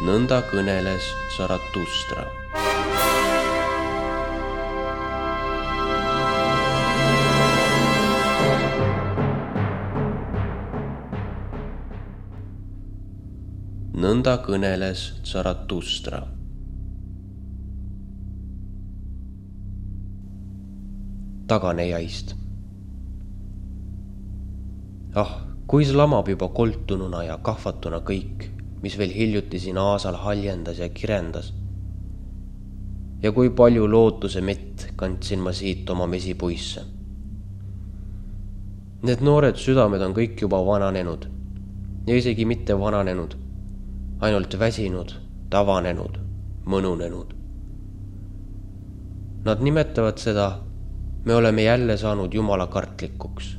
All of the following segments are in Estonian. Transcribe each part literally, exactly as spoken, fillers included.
Nõnda kõneles Zaratustra. Nõnda kõneles Zaratustra. Taganejaist. Ah, kuis lamab juba koltununa ja kahvatuna kõik, mis veel hiljuti siin aasal haljendas ja kirendas. Ja kui palju lootuse mett kandsin ma siit oma mesipuisse. Need noored südamed on kõik juba vananenud ja isegi mitte vananenud, ainult väsinud, tavanenud, mõnunenud. Nad nimetavad seda, me oleme jälle saanud jumala kartlikuks.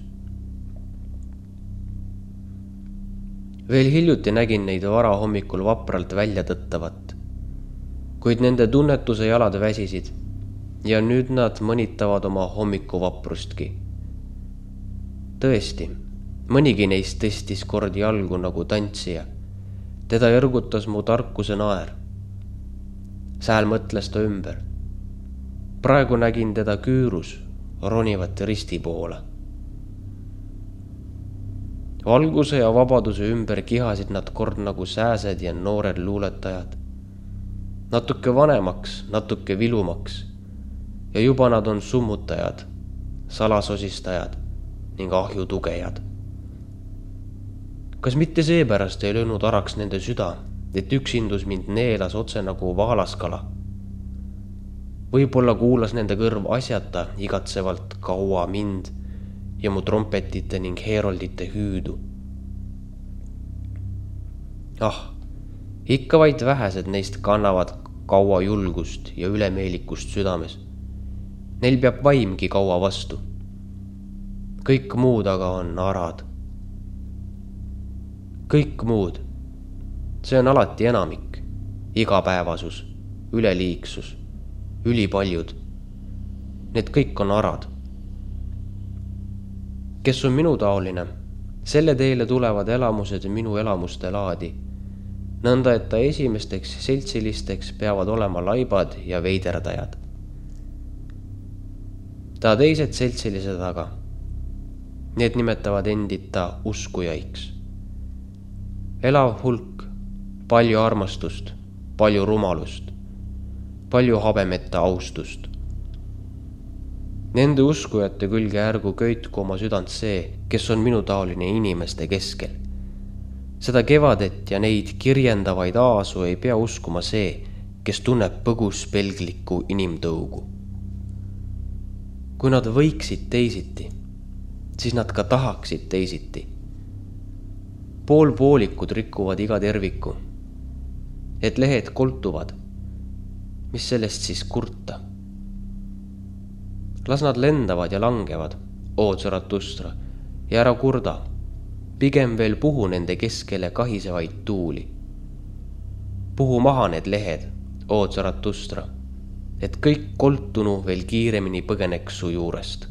Veel hiljuti nägin neid vara hommikul vapralt välja tõttavat, kuid nende tunnetuse jalad väsisid ja nüüd nad mõnitavad oma hommikuvaprustki. Tõesti, mõnigi neist tõstis kord jalgu nagu tantsija. Teda ergutas mu tarkuse naer. Sääl mõtles ta ümber. Praegu nägin teda küürus, ronivat risti poole. Valguse ja vabaduse ümber kihasid nad kord nagu sääsed ja noored luuletajad. Natuke vanemaks, natuke vilumaks ja juba nad on summutajad, salasosistajad ning ahjutugejad. Kas mitte seepärast ei löönud araks nende süda, et üksindus mind neelas otse nagu vaalaskala? Võib-olla kuulas nende kõrv asjata igatsevalt kaua mind ja mu trompetite ning heeroldite hüüdu. Ah, ikka vaid vähesed neist kannavad kaua julgust ja ülemeelikust südames. Neil peab vaimgi kaua vastu. Kõik muud aga on arad. Kõik muud. See on alati enamik, igapäevasus, üleliigsus, ülipaljud. Need kõik on arad. Kes on minu taoline, selle teele tulevad elamused minu elamuste laadi, nõnda et ta esimesteks seltsilisteks peavad olema laibad ja veiderdajad. Ta teised seltsilised aga, need nimetavad endita uskujaiks. Elav hulk, palju armastust, palju rumalust, palju habemeta austust. Nende uskujate külge ärgu köitku oma südant see, kes on minu taoline inimeste keskel. Seda kevadet ja neid kirjendavaid aasu ei pea uskuma see, kes tunneb põgus pelgliku inimtõugu. Kui nad võiksid teisiti, siis nad ka tahaksid teisiti. Poolpoolikud rikuvad iga terviku, et lehed koltuvad. Mis sellest siis kurta? Las nad lendavad ja langevad, oo Zaratustra, ja ära kurda, pigem veel puhu nende keskele kahisevaid tuuli. Puhu maha need lehed, oo Zaratustra, et kõik koltunu veel kiiremini põgeneks su juurest.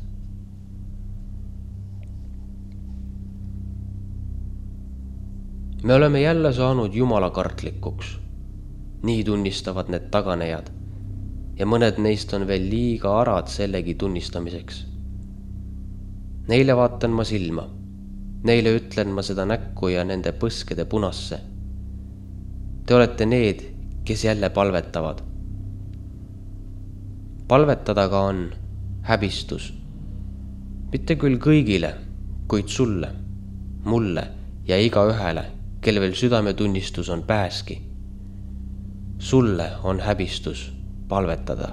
Me oleme jälle saanud jumala kartlikuks, nii tunnistavad need taganejad. Ja mõned neist on veel liiga arad sellegi tunnistamiseks. Neile vaatan ma silma, neile ütlen ma seda näkku ja nende põskede punasse. Te olete need, kes jälle palvetavad. Palvetada ka on häbistus. Mitte küll kõigile, kuid sulle, mulle ja iga ühele, kel veel südametunnistus on pääski. Sulle on häbistus palvetada.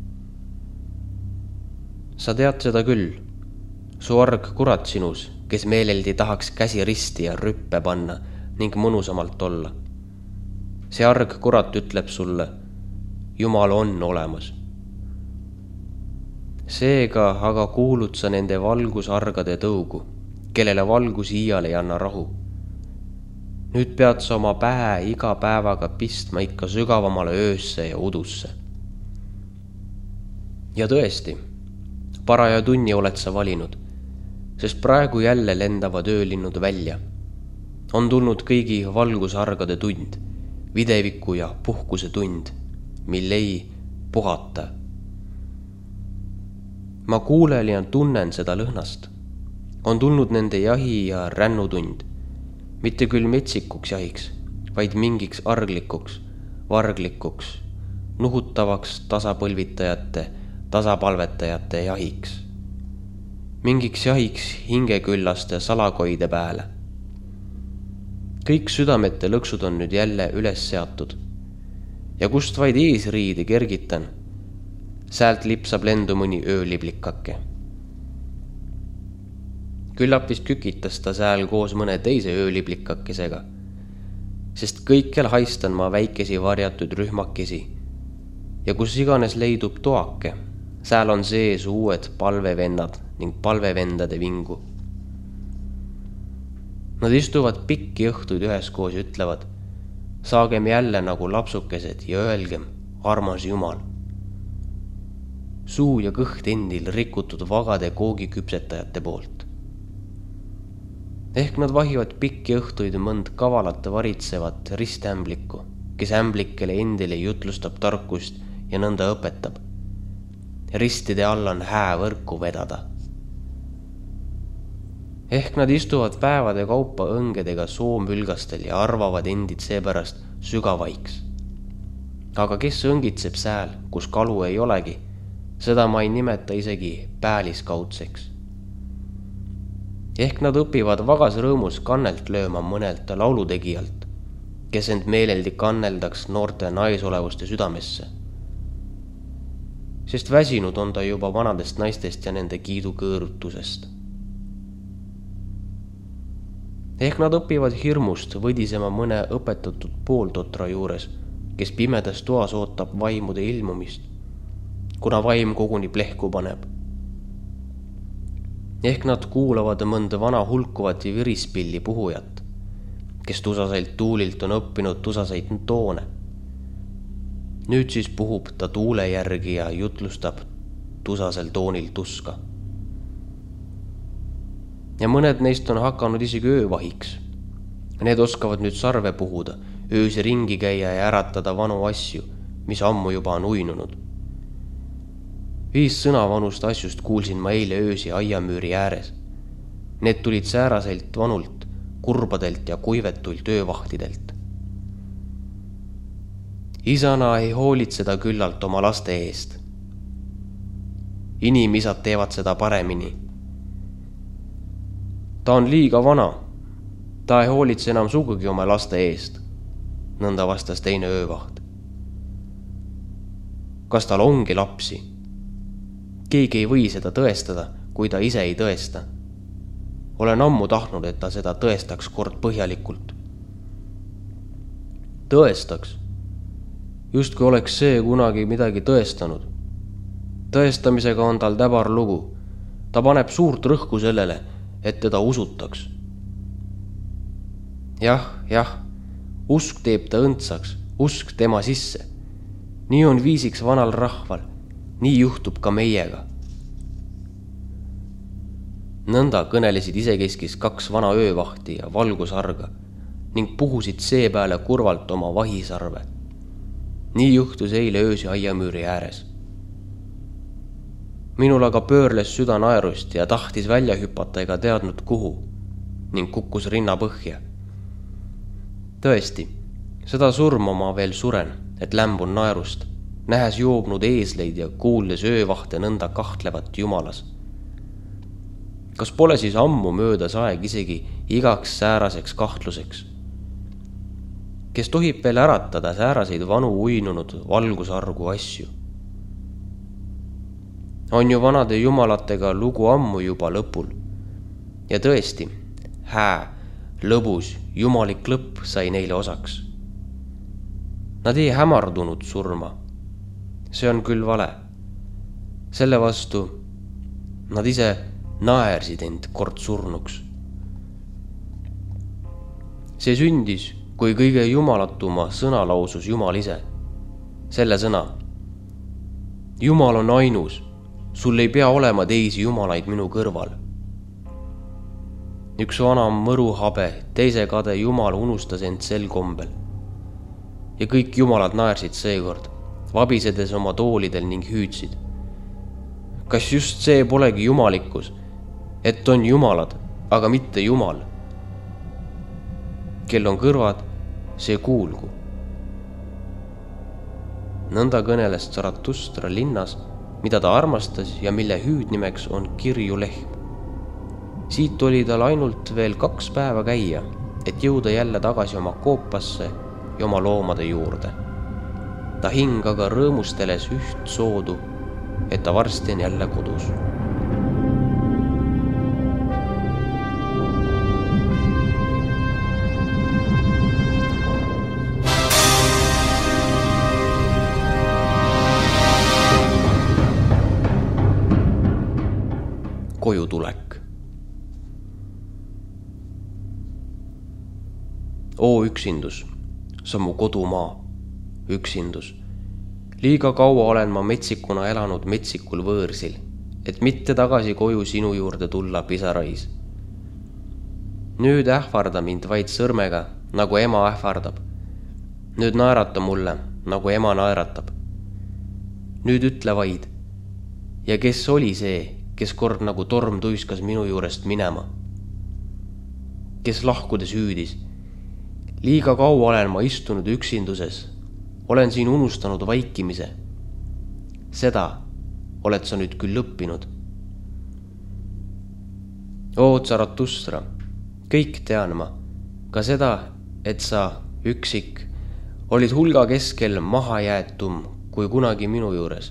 Sa tead seda küll, su arg kurat sinus, kes meeleldi tahaks käsi risti ja rüppe panna ning mõnusamalt olla. See arg kurat ütleb sulle, Jumal on olemas. Seega aga kuulud sa nende valgusargade tõugu, kellele valgus iial ei anna rahu. Nüüd pead sa oma pähe iga päevaga pistma ikka sügavamale öösse ja udusse. Ja tõesti, paraja tunni oled sa valinud, sest praegu jälle lendavad öölinnud välja. On tulnud kõigi valgusargade tund, videviku ja puhkuse tund, mil ei puhata. Ma kuulen ja tunnen seda lõhnast. On tulnud nende jahi ja rännutund, mitte küll metsikuks jahiks, vaid mingiks arglikuks, varglikuks, nuhutavaks tasapõlvitajate, tasapalvetajate jahiks. Mingiks jahiks hingeküllaste salakoide pääle. Kõik südamete lõksud on nüüd jälle üles seatud. Ja kust vaid eesriide kergitan, säält lipsab lendu mõni ööliblikake. Küllap vist kükitas ta sääl koos mõne teise ööliblikakesega, sest kõikjal haistan ma väikesi varjatud rühmakesi ja kus iganes leidub toake, sääl on sees uued palvevennad ning palvevendade vingu. Nad istuvad pikki õhtuid üheskoos ja ütlevad, saagem jälle nagu lapsukesed ja öelgem, armas Jumal. Suu ja kõht endil rikutud vagade koogiküpsetajate poolt. Ehk nad vahivad pikki õhtuid mõnd kavalat varitsevat ristämblikku, kes ämblikele endile jutlustab tarkust ja nõnda õpetab. Ristide all on hää võrku vedada. Ehk nad istuvad päevade kaupa õngedega soomülgastel ja arvavad endid seepärast sügavaiks. Aga kes õngitseb sääl, kus kalu ei olegi, seda ma ei nimeta isegi pääliskaudseks. Ehk nad õpivad vagas rõõmus kannelt lööma mõnelt laulutegijalt, kes end meeleldi kanneldaks noorte naisolevuste südamesse. Sest väsinud on ta juba vanadest naistest ja nende kiidukõõrutusest. Ehk nad õpivad hirmust võdisema mõne õpetatud pooltotra juures, kes pimedas toas ootab vaimude ilmumist, kuna vaim koguni plehku paneb. Ehk nad kuulavad mõnda vana hulkuvat ja virispilli puhujat, kes tusasailt tuulilt on õppinud tusaseid toone. Nüüd siis puhub ta tuule järgi ja jutlustab tusasel toonil tuska. Ja mõned neist on hakanud isegi öövahiks. Need oskavad nüüd sarve puhuda, öösi ringi käia ja äratada vanu asju, mis ammu juba on uinunud. Viis sõna vanust asjust kuulsin ma eile öösi aiamüüri ääres. Need tulid sääraselt vanult, kurbadelt ja kuivetult öövahtidelt. Isana ei hoolitseda küllalt oma laste eest. Inimisad teevad seda paremini. Ta on liiga vana. Ta ei hoolitse enam sugugi oma laste eest, nõnda vastas teine öövaht. Kas tal ongi lapsi? Keegi ei või seda tõestada, kui ta ise ei tõesta. Olen ammu tahtnud, et ta seda tõestaks kord põhjalikult. Tõestaks? Just kui oleks see kunagi midagi tõestanud. Tõestamisega on tal täbar lugu. Ta paneb suurt rõhku sellele, et teda usutaks. Jah, jah, usk teeb ta õndsaks, usk tema sisse. Nii on viisiks vanal rahval, nii juhtub ka meiega. Nõnda kõnelesid isekeskis kaks vana öövahti ja valgusarga ning puhusid seepeale kurvalt oma vahisarve. Nii juhtus eile öösi aiamüüri ääres. Minul aga pöörles süda naerust ja tahtis välja hüpata ega teadnud kuhu ning kukkus rinna põhja. Tõesti, seda surma ma veel suren, et lämbun naerust, nähes joobnud eesleid ja kuuldes öövahte nõnda kahtlevat jumalas. Kas pole siis ammu möödas aeg isegi igaks sääraseks kahtluseks? Kes tohib veel äratada sääraseid vanu uinunud valgusargu asju? On ju vanade jumalatega lugu ammu juba lõpul. Ja tõesti, hää, lõbus, jumalik lõpp sai neile osaks. Nad ei hämardunud surma. See on küll vale. Selle vastu nad ise naersid end kord surnuks. See sündis, kui kõige jumalatuma sõna lausus Jumal ise. Selle sõna. Jumal on ainus. Sul ei pea olema teisi jumalaid minu kõrval. Üks vana mõruhabe, teise kade Jumal unustas end sel kombel. ja kõik jumalad naersid seekord, vabisedes oma toolidel ning hüüdsid. Kas just see polegi jumalikkus, et on jumalad, aga mitte jumal? Kel on kõrvad, see kuulgu. Nõnda kõneles Zaratustra linnas, mida ta armastas ja mille hüüdnimeks on kirju lehm. Siit oli tal ainult veel kaks päeva käia, et jõuda jälle tagasi oma koopasse ja oma loomade juurde. Ta hing aga rõõmusteles üht soodu, et ta varsti on jälle kodus. Kojutulek. Oo üksindus, sa mu kodumaa, üksindus. Liiga kaua olen ma metsikuna elanud metsikul võõrsil, et mitte tagasi koju sinu juurde tulla pisarais. Nüüd ähvarda mind vaid sõrmega, nagu ema ähvardab. Nüüd naerata mulle, nagu ema naeratab. Nüüd ütle vaid, ja kes oli see, kes kord nagu torm tuiskas minu juurest minema? Kes lahkudes hüüdis? Liiga kaua olen ma istunud üksinduses. Olen siin unustanud vaikimise. Seda oled sa nüüd küll õppinud. Oo Zaratustra, kõik tean ma, ka seda, et sa, üksik, olid hulga keskel mahajäetum kui kunagi minu juures.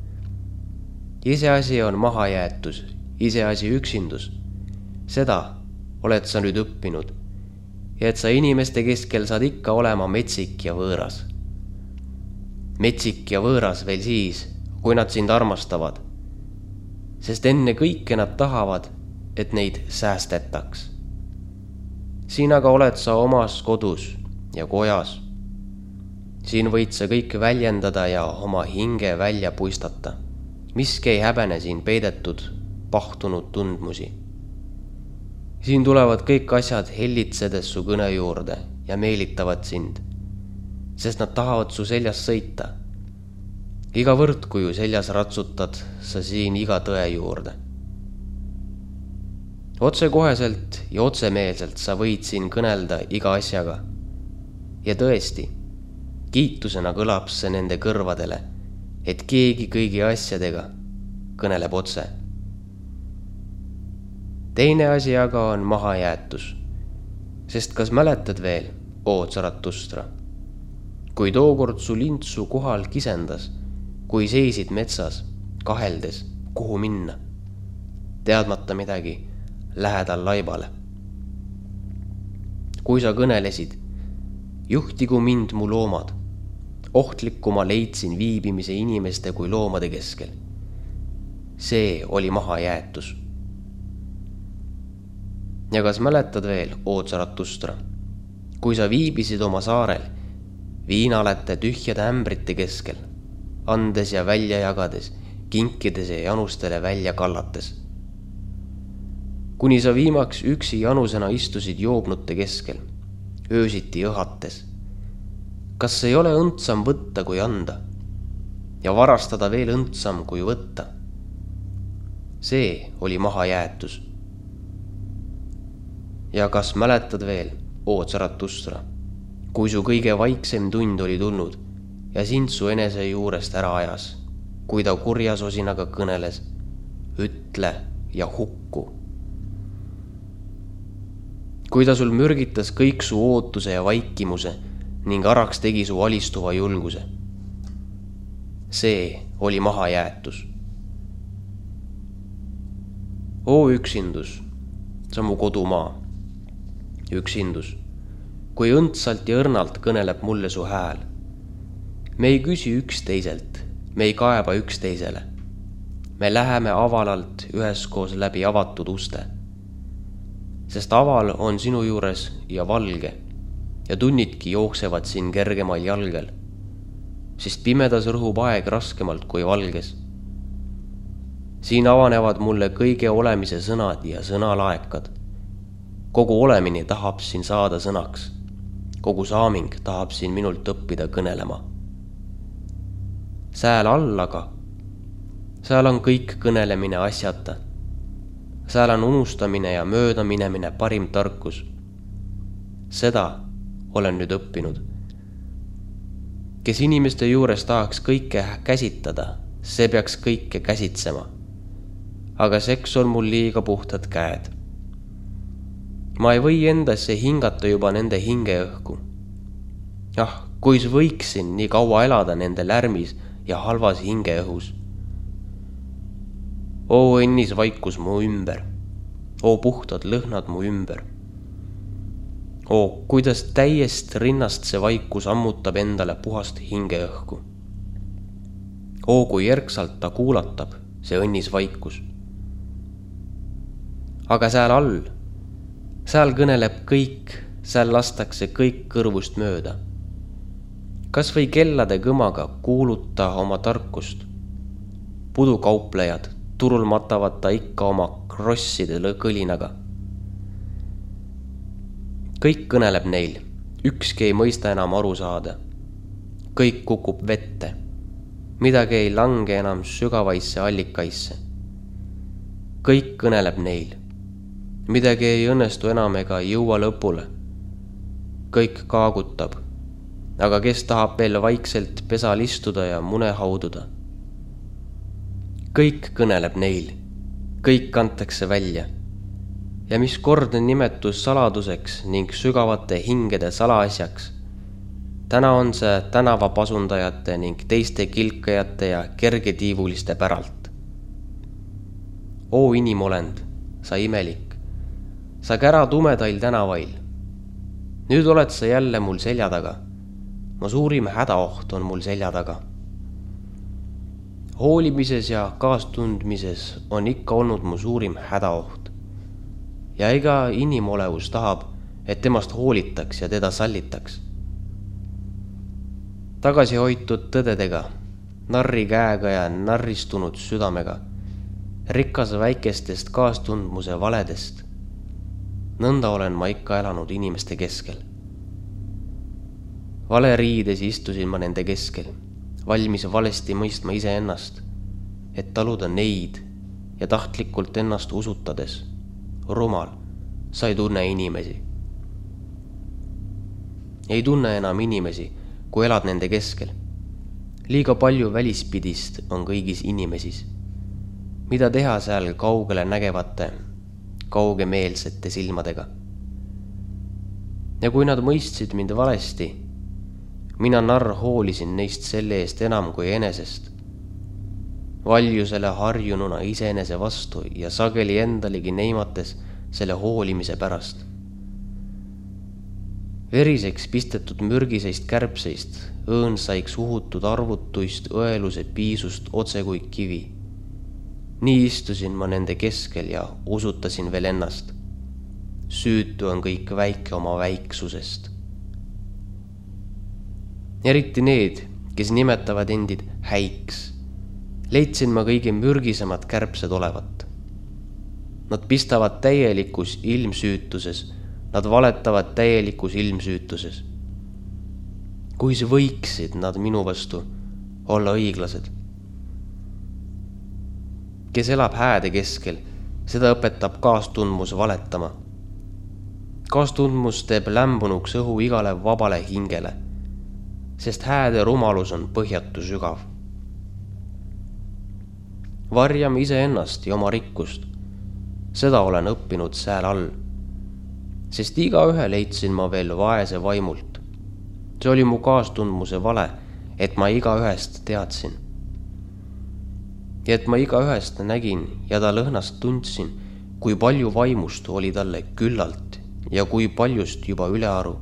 Iseasi on mahajäetus, iseasi üksindus. Seda oled sa nüüd õppinud, ja et sa inimeste keskel saad ikka olema metsik ja võõras. Metsik ja võõras veel siis, kui nad sind armastavad, sest enne kõike nad tahavad, et neid säästetaks. Siin aga oled sa omas kodus ja kojas. Siin võid sa kõik väljendada ja oma hinge välja puistata. Miski ei häbene siin peidetud, pahtunud tundmusi. Siin tulevad kõik asjad hellitsedes su kõne juurde ja meelitavad sind, sest nad tahavad su seljas sõita. Iga võrdkuju seljas ratsutad sa siin iga tõe juurde. Otsekoheselt ja otsemeelselt sa võid siin kõnelda iga asjaga. Ja tõesti, kiitusena kõlab see nende kõrvadele, et keegi kõigi asjadega kõneleb otse. Teine asi aga on mahajäetus, sest kas mäletad veel, oo Zaratustra, kui tookord su lind su kohal kisendas, kui seisid metsas, kaheldes, kuhu minna, teadmata midagi, lähedal laibale. Kui sa kõnelesid, juhtigu mind mu loomad, ohtlikku ma leidsin viibimise inimeste kui loomade keskel. See oli mahajäetus. Ja kas mäletad veel, oo Zaratustra, kui sa viibisid oma saarel, viinalete tühjade ämbrite keskel, andes ja välja jagades, kinkides ja janustele välja kallates. Kuni sa viimaks üksi janusena istusid joobnute keskel, öösiti õhates. Kas ei ole õndsam võtta kui anda ja varastada veel õndsam kui võtta? See oli mahajäetus. Ja kas mäletad veel, oo Zaratustra, kui su kõige vaiksem tund oli tulnud ja sind su enese juurest ära ajas, kui ta kurjasosinaga kõneles, ütle ja hukku. Kui ta sul mürgitas kõik su ootuse ja vaikimuse ning araks tegi su alistuva julguse. See oli mahajäetus. Oo üksindus, sa mu kodumaa. Üksindus, kui õndsalt ja õrnalt kõneleb mulle su hääl. Me ei küsi üksteiselt, me ei kaeba üksteisele. Me läheme avalalt üheskoos läbi avatud uste. Sest aval on sinu juures ja valge ja tunnidki jooksevad siin kergemal jalgel, sest pimedas rõhub aeg raskemalt kui valges. Siin avanevad mulle kõige olemise sõnad ja sõnalaekad. Kogu olemine tahab siin saada sõnaks. kogu saaming tahab siin minult õppida kõnelema. Sääl all aga, seal on kõik kõnelemine asjata. Seal on unustamine ja möödaminemine parim tarkus. Seda olen nüüd õppinud. Kes inimeste juures tahaks kõike käsitada, see peaks kõike käsitsema. Aga seks on mul liiga puhtad käed. Ma ei või endasse hingata juba nende hingeõhku. Ah, kuis võiksin nii kaua elada nende lärmis ja halvas hingeõhus. Oo ennis vaikus mu ümber. Oo puhtad lõhnad mu ümber. Oo, kuidas täiest rinnast see vaikus ammutab endale puhast hingeõhku. Oo, kui järgsalt ta kuulatab see õnnis vaikus. Aga seal all, seal kõneleb kõik, seal lastakse kõik kõrvust mööda. Kas või kellade kõmaga kuuluta oma tarkust. Pudukauplejad turul matavad ta ikka oma krosside kõlinaga. Kõik kõneleb neil, ükski ei mõista enam aru saada. Kõik kukub vette, midagi ei lange enam sügavaisse allikaisse. Kõik kõneleb neil, midagi ei õnnestu enam ega jõua lõpule. Kõik kaagutab, aga kes tahab veel vaikselt pesal istuda ja mune haududa. Kõik kõneleb neil, kõik antakse välja. Ja mis kordne nimetus saladuseks ning sügavate hingede salaasjaks. Täna on see tänavapasundajate ning teiste kilkajate ja kergetiivuliste päralt. Oo inimolend, sa imelik, sa kära tumedail tänavail. Nüüd oled sa jälle mul selja taga. Ma suurim hädaoht on mul selja taga. Hoolimises ja kaastundmises on ikka olnud mu suurim hädaoht. Ja ega inimolevus tahab, et temast hoolitaks ja teda sallitaks. Tagasi hoitud tõdedega, narri käega ja narristunud südamega, rikas väikestest kaastundmuse valedest. Nõnda olen ma ikka elanud inimeste keskel. Vale riides istusin ma nende keskel, valmis valesti mõistma iseennast, et taluda neid ja tahtlikult ennast usutades. Rumal, sa ei tunne inimesi. Ei tunne enam inimesi, kui elad nende keskel. Liiga palju välispidist on kõigis inimesis. Mida teha seal kaugele nägevate, kaugemeelsete silmadega? Ja kui nad mõistsid mind valesti, mina narr hoolisin neist selle eest enam kui enesest. Valjusele harjununa iseenese vastu ja sageli endalegi neimates selle hoolimise pärast. Veriseks pistetud mürgiseist kärbseist, õõnsaiks uhutud arvutuist õeluse piisust otse kui kivi. Nii istusin ma nende keskel ja usutasin veel ennast. Süütu on kõik väike oma väiksusest. Eriti need, kes nimetavad endid häiks. Leidsin ma kõige mürgisemad kärbsed olevat. Nad pistavad täielikus ilmsüütuses, nad valetavad täielikus ilmsüütuses. Kuis võiksid nad minu vastu olla õiglased? Kes elab hääde keskel, seda õpetab kaastundmus valetama. Kaastundmus teeb lämbunuks õhu igale vabale hingele, sest hääde rumalus on põhjatu sügav. Varjame iseennast ja oma rikkust. Seda olen õppinud sääl all. Sest igaühe leidsin ma veel vaese vaimult. See oli mu kaastundmuse vale, et ma igaühest teadsin. Ja et ma igaühest nägin ja ta lõhnast tundsin, kui palju vaimust oli talle küllalt ja kui paljust juba ülearu.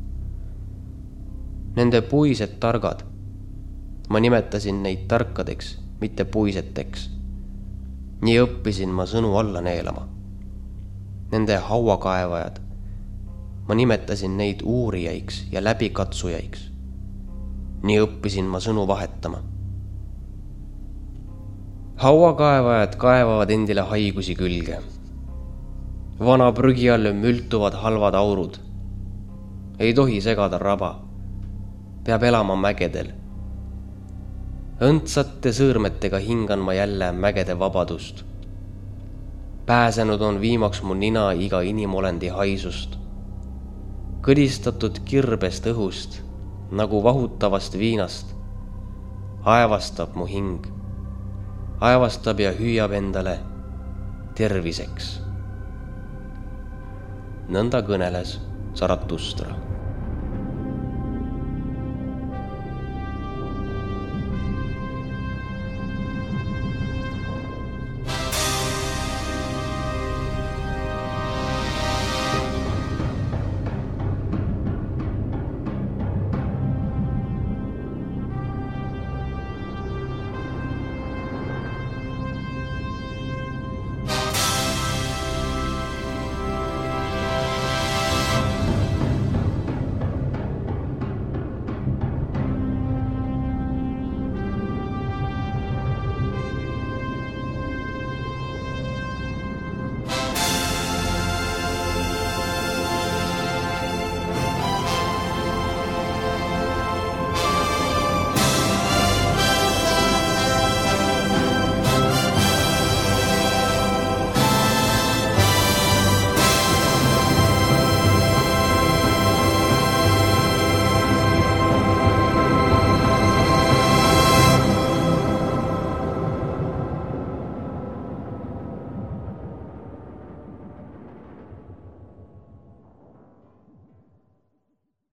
Nende puised targad. Ma nimetasin neid tarkadeks, mitte puiseteks. Nii õppisin ma sõnu alla neelama. Nende hauakaevajad. Ma nimetasin neid uurijaiks ja läbikatsujaiks. Nii õppisin ma sõnu vahetama. Hauakaevajad kaevavad endile haigusi külge. Vana prügi all mültuvad halvad aurud. ei tohi segada raba, peab elama mägedel. Õndsate sõõrmetega hingan ma jälle mägede vabadust. Pääsenud on viimaks mu nina iga inimolendi haisust. Kõdistatud kirbest õhust, nagu vahutavast viinast, aevastab mu hing, aevastab ja hüüab endale terviseks. Nõnda kõneles Zaratustra.